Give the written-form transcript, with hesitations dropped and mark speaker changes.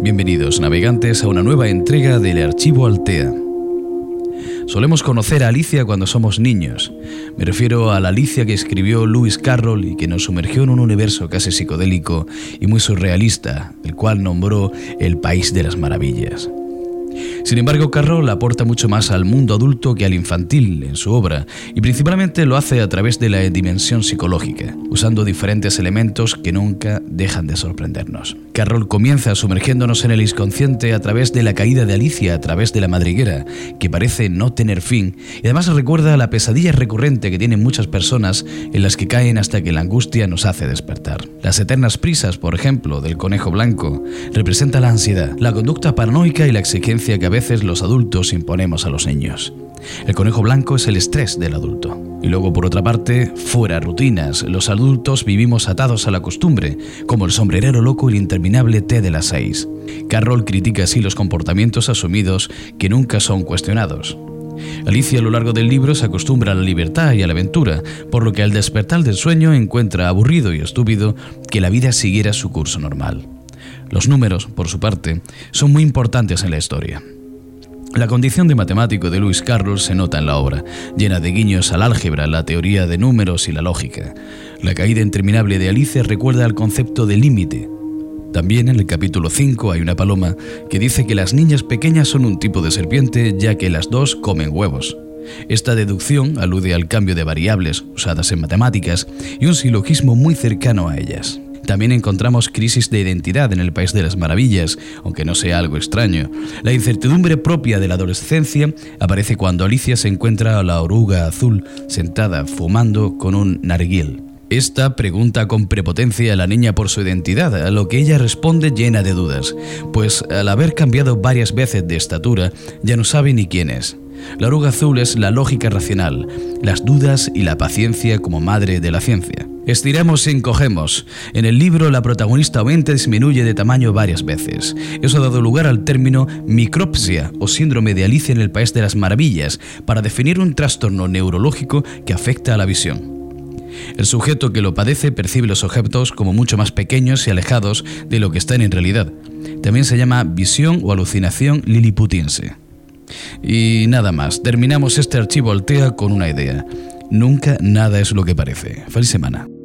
Speaker 1: Bienvenidos, navegantes, a una nueva entrega del Archivo Altea. Solemos conocer a Alicia cuando somos niños. Me refiero a la Alicia que escribió Lewis Carroll y que nos sumergió en un universo casi psicodélico y muy surrealista, el cual nombró el País de las Maravillas. Sin embargo, Carroll aporta mucho más al mundo adulto que al infantil en su obra, y principalmente lo hace a través de la dimensión psicológica, usando diferentes elementos que nunca dejan de sorprendernos. Carroll comienza sumergiéndonos en el inconsciente a través de la caída de Alicia a través de la madriguera, que parece no tener fin, y además recuerda la pesadilla recurrente que tienen muchas personas en las que caen hasta que la angustia nos hace despertar. Las eternas prisas, por ejemplo, del conejo blanco, representa la ansiedad, la conducta paranoica y la exigencia que a veces los adultos imponemos a los niños. El conejo blanco es el estrés del adulto. Y luego, por otra parte, fuera rutinas, los adultos vivimos atados a la costumbre, como el sombrerero loco y el interminable té de las 6. Carroll critica así los comportamientos asumidos que nunca son cuestionados. Alicia a lo largo del libro se acostumbra a la libertad y a la aventura, por lo que al despertar del sueño encuentra aburrido y estúpido que la vida siguiera su curso normal. Los números, por su parte, son muy importantes en la historia. La condición de matemático de Lewis Carroll se nota en la obra, llena de guiños al álgebra, la teoría de números y la lógica. La caída interminable de Alicia recuerda al concepto de límite. También en el capítulo 5 hay una paloma que dice que las niñas pequeñas son un tipo de serpiente, ya que las dos comen huevos. Esta deducción alude al cambio de variables usadas en matemáticas y un silogismo muy cercano a ellas. También encontramos crisis de identidad en el País de las Maravillas, aunque no sea algo extraño. La incertidumbre propia de la adolescencia aparece cuando Alicia se encuentra a la oruga azul sentada fumando con un narguil. Esta pregunta con prepotencia a la niña por su identidad, a lo que ella responde llena de dudas, pues al haber cambiado varias veces de estatura, ya no sabe ni quién es. La oruga azul es la lógica racional, las dudas y la paciencia como madre de la ciencia. Estiramos y encogemos. En el libro la protagonista aumenta y disminuye de tamaño varias veces. Eso ha dado lugar al término micropsia o síndrome de Alicia en el País de las Maravillas para definir un trastorno neurológico que afecta a la visión. El sujeto que lo padece percibe los objetos como mucho más pequeños y alejados de lo que están en realidad. También se llama visión o alucinación liliputiense. Y nada más, terminamos este archivo Altea con una idea. Nunca nada es lo que parece. Feliz semana.